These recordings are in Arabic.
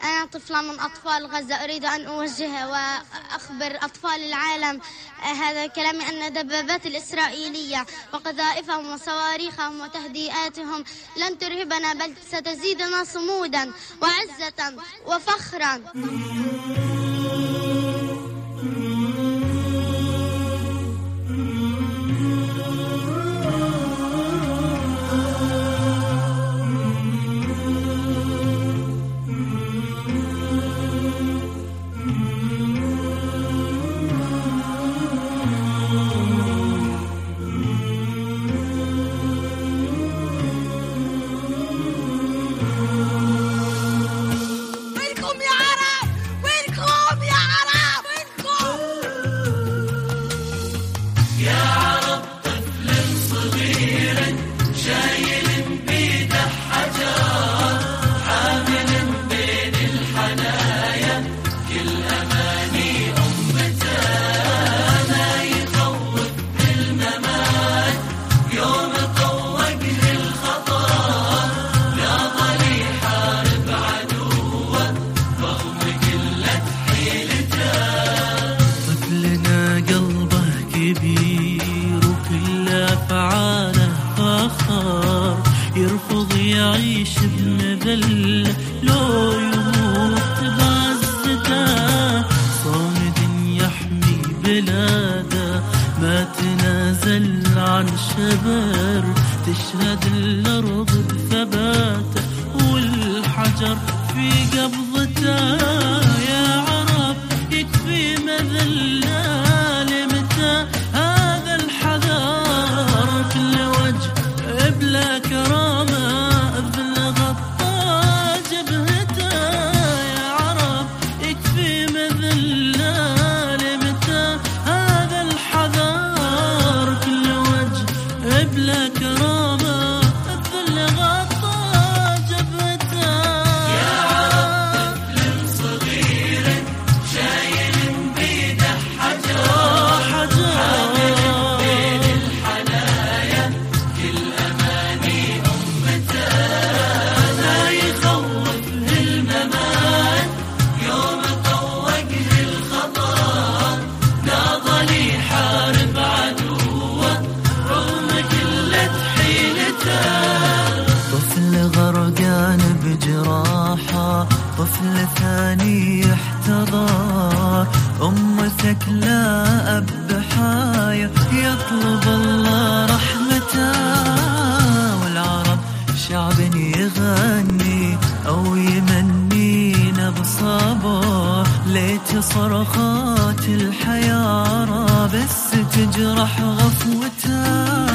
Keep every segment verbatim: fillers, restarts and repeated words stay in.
أنا طفلة من أطفال غزة، أريد أن أوجه وأخبر أطفال العالم هذا كلامي أن دبابات الإسرائيلية وقذائفهم وصواريخهم وتهدئاتهم لن ترهبنا، بل ستزيدنا صمودا وعزة وفخرا. يرفض يعيش بمذلة لو يموت بعزته، صامد يحمي بلاده ما تنازل عن شبر، تشهد الأرض بثباته والحجر في قبضته. يا عرب يكفي مذلة لمتى هذا الحذر، كل وجه بلا كرامة ذل غطى جبهته. يا عرب يكفي مذلة لمتى هذا الحذر، كل وجه بلا كرامة ذل غطى جبهته. يا عرب طفل صغير شايل بيده حجر، حجر بين الحنايا كل أماني أمته، لا يخوف الممات يوم طوقه الخطر، ناضل يحارب عدوه رغم قلة حيلته. طفل غرقان بجراحه، طفل ثاني يحتضر، أم ثكلى بحاية يطلب الله رحمته. والعرب شعب يغني أو يمنينا بصبر، ليت صرخات الحيارى بس تجرح غفوته.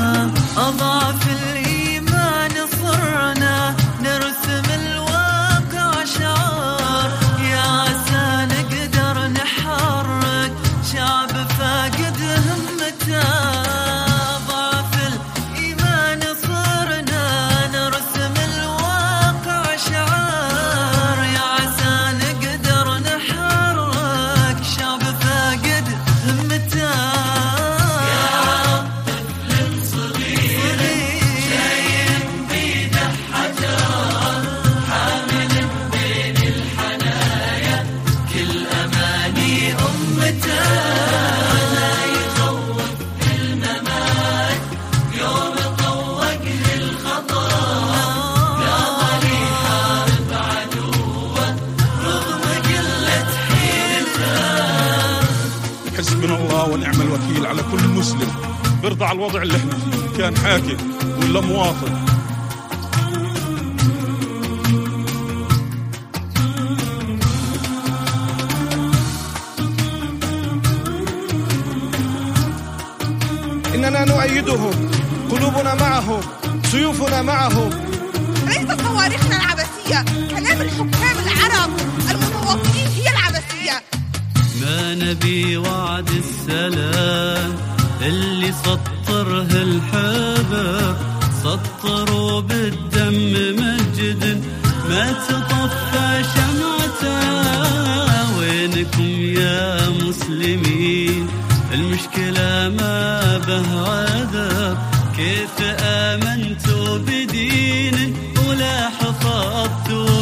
أضعف الإيمان صرنا نرسم الواقع شعار، يا عسى نقدر نحرك شعب فاقد همته. ضعف الإيمان صرنا نرسم الواقع شعار، يا عسى نقدر نحرك شعب فاقد همته. يا عرب طفل صغير شايل بيده حجر، حامل بين الحنايا كل أماني أمته، لا يخوف الممات يوم طوقه الخطر، ناضل يحارب عدوه رغم قلة حيلته. حسبنا الله ونعم الوكيل على كل مسلم بيرضى على الوضع اللي احنا فيه، كان حاكم ولا مواطن. إننا نؤيدهم، قلوبنا معهم، سيوفنا معهم. ليست صواريخنا العبثية، كلام الحكام العرب المتواطئين هي العبثية. ما نبي وعد السلام اللي سطره الحبر، سطروا بالدم مجد ما تطفى شمعته. وينكم يا مسلمين؟ المشكلة ما به عذر، كيف آمنتوا بدين ولا حفظتوا